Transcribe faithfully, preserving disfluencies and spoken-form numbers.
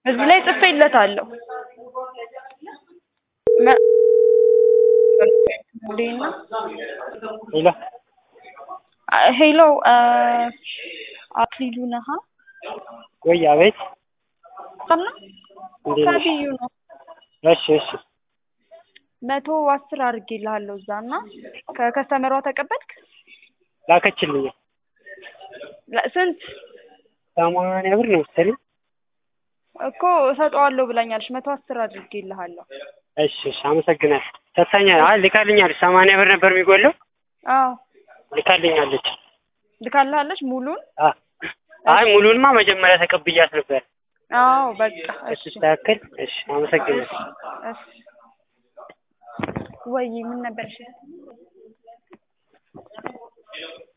እዚህ ላይ ጽፌለታለሁ መ- ሌላ ሄሎ አ- ሄሎ አ፣ አክሊሉ ነህ? ወይ አቤት ሰምና እንዴት ነሽ? ከቢዩ ነው። እሺ እሺ መቶ አስር አድርጌልሃለሁ እዛ እና ከከስተመሯ ተቀበልክ? ላከችልኝ ለ- ስንት ሰማንያ ብር ነው መሰለኝ። እኮ እሰጠዋለሁ ብላኛለች። መቶ አስር አድርጌልሃለሁ። እሺ እሺ አመሰግናለሁ። ሰጥታኛል። አይ ልካልኛለች። ሰማንያ ብር ነበር የሚጎለው አዎ ልካልኛለች። ልካልሃለች ሙሉን። አ አይ ሙሉንማ መጀመሪያ ተቀብያት ነበር። አዎ በቃ እሺ ስትስተካከል እሺ አመሰግናለሁ። እሺ ወይ ምን ነበር? እሺ